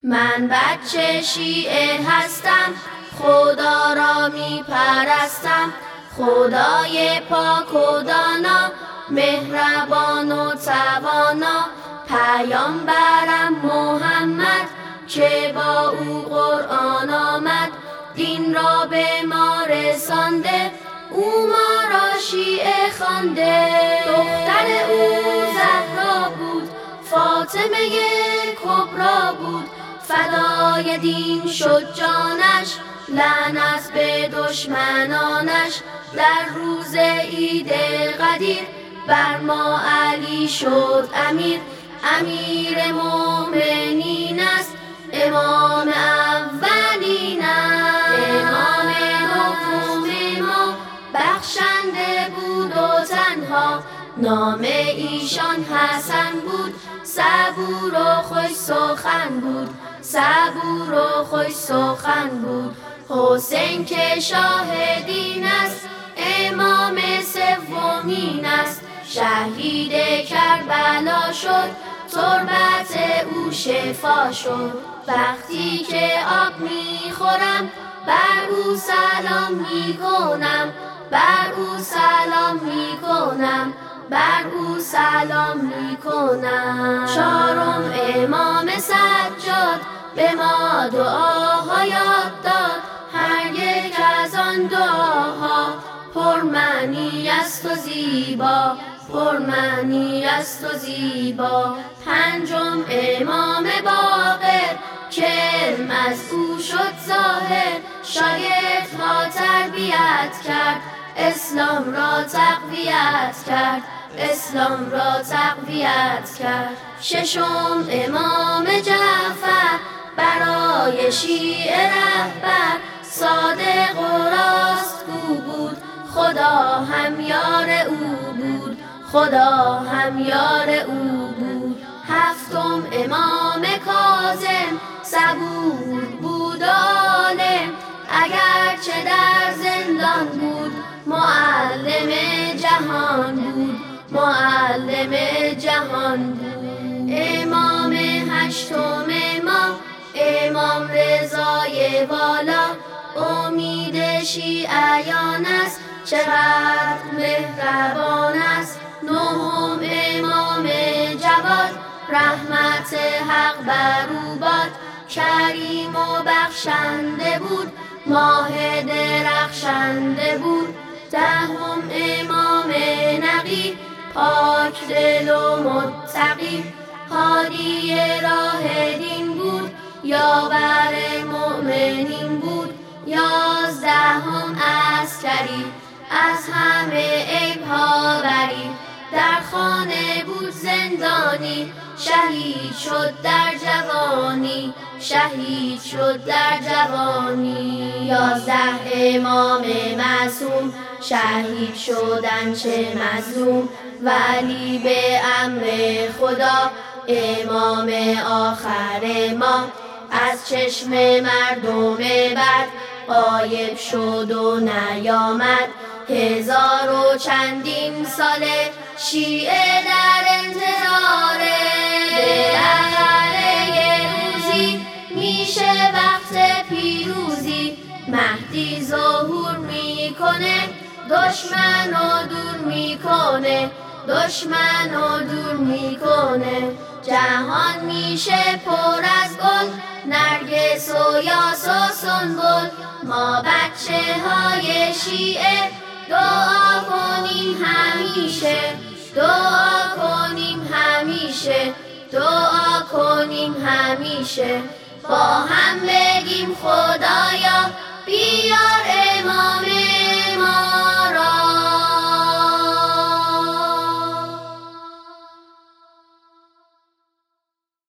من بچه شیعه هستم، خدا را می پرستم. خدای پاک و دانا، مهربان و توانا. پیامبرم محمد که با او قرآن آمد. دین را به ما رسانده، او ما را شیعه خوانده. دختر او زهرا بود، فاطمه کبرا بود. فدای دین شد جانش، لعنت به دشمنانش. در روز عید قدیر بر ما علی شد امیر. امیر مومنین است، امام اولین است. امام دوم ما بخشنده بود و تنها. نام ایشان حسن بود، صبور و خوش سخن بود. صبور و خوش سخن بود. حسین که شاه دین است، امام سومین است. شهید کربلا شد، تربت او شفا شد. وقتی که آب میخورم، بر او سلام میکنم. بر او سلام میکنم. بر او سلام میکنم. چهارم امام سجاد به ما دعاها یاد داد. هر یک از آن دعاها پرمعنی است و زیبا. پرمعنی است و زیبا. پنجم امام باقر که علم از او شد ظاهر. شاگردها تربیت کرد، اسلام را تقویت کرد. اسلام را تقویت کرد. ششم امام جعفر برای شیعه رهبر. صادق و راستگو بود، خدا هم یار او بود. خدا هم یار او بود. هفتم امام کاظم صبور بود و عالم. اگرچه در زندان بود، معلم جهان بود. معلم جهان بود. امام هشتم ما امام رضای والا. امید شیعیان است، چقدر مهربان است. نهم امام جواد، رحمت حق بر او باد. کریم و بخشنده بود، ماه درخشنده بود. دهم امام نقی، پاک دل و متقی. هادی راه دین بود، یاور مؤمنین بود. یازدهم عسکری، از همه عیبها بری. در خانه بود زندانی، شهید شد در جوانی. شهید شد در جوانی. 11 امام معصوم، شهید شدن چه مظلوم. ولی به امر خدا، امام آخر ما. از چشم مردم بد غایب شد و نیامد. 1000 و چندین ساله شیعه در انتظاره. بالاخره یه روزی میشه وقت پیروزی. مهدی ظهور میکنه، دشمنو دور میکنه. دشمنو دور میکنه. جهان میشه پر از گل، نرگس و یاس و سنبل. ما بچه های شیعه دعا کنیم همیشه. دعا کنیم همیشه. دعا کنیم همیشه. با هم بگیم خدایا بیار امام